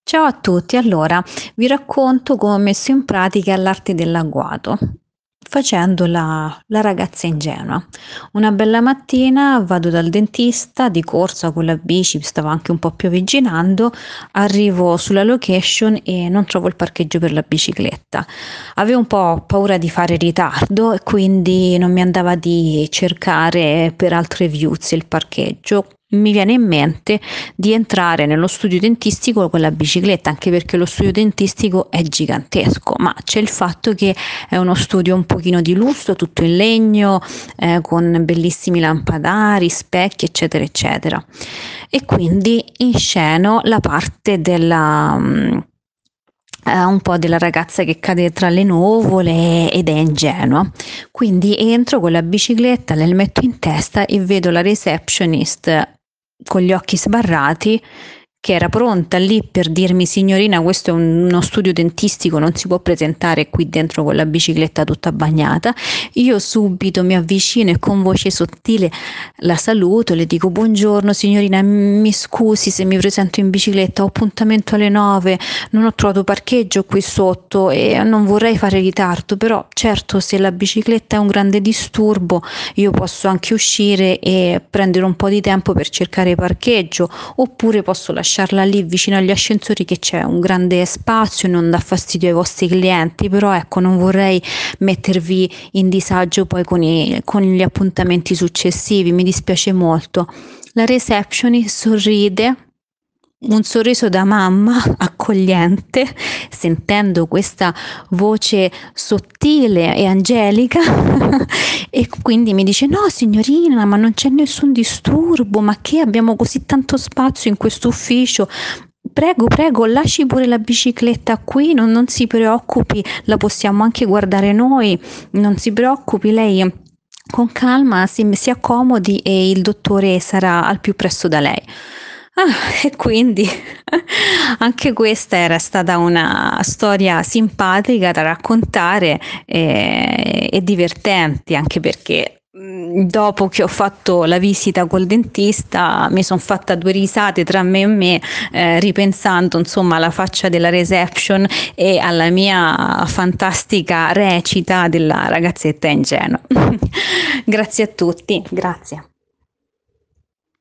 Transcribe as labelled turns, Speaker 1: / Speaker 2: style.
Speaker 1: Ciao a tutti, allora vi racconto come ho messo in pratica l'arte dell'agguato, facendo la ragazza ingenua. Una bella mattina vado dal dentista di corsa con la bici, stava anche un po' piovigginando, arrivo sulla location e non trovo il parcheggio per la bicicletta. Avevo un po' paura di fare ritardo e quindi non mi andava di cercare per altre viuzze il parcheggio. Mi viene in mente di entrare nello studio dentistico con la bicicletta, anche perché lo studio dentistico è gigantesco, ma c'è il fatto che è uno studio un pochino di lusso, tutto in legno, con bellissimi lampadari, specchi, eccetera, eccetera. E quindi insceno la parte della un po' della ragazza che cade tra le nuvole ed è ingenua. Quindi entro con la bicicletta, le metto in testa e vedo la receptionist con gli occhi sbarrati che era pronta lì per dirmi: "Signorina, questo è uno studio dentistico, non si può presentare qui dentro con la bicicletta tutta bagnata". Io subito mi avvicino e con voce sottile la saluto, le dico: "Buongiorno signorina, mi scusi se mi presento in bicicletta, ho appuntamento alle 9, non ho trovato parcheggio qui sotto e non vorrei fare ritardo, però certo se la bicicletta è un grande disturbo io posso anche uscire e prendere un po' di tempo per cercare parcheggio, oppure posso lasciarla lì vicino agli ascensori che c'è un grande spazio e non dà fastidio ai vostri clienti, però ecco non vorrei mettervi in disagio poi con gli appuntamenti successivi, mi dispiace molto". La receptionist sorride, un sorriso da mamma accogliente, sentendo questa voce sottile e angelica e quindi mi dice: "No signorina, ma non c'è nessun disturbo, ma che abbiamo così tanto spazio in questo ufficio. Prego, prego, lasci pure la bicicletta qui, non si preoccupi, la possiamo anche guardare noi, non si preoccupi, lei con calma si accomodi e il dottore sarà al più presto da lei". E quindi anche questa era stata una storia simpatica da raccontare, e divertente, anche perché, dopo che ho fatto la visita col dentista mi son fatta 2 risate tra me e me, ripensando insomma alla faccia della reception e alla mia fantastica recita della ragazzetta ingenua. Grazie a tutti, grazie.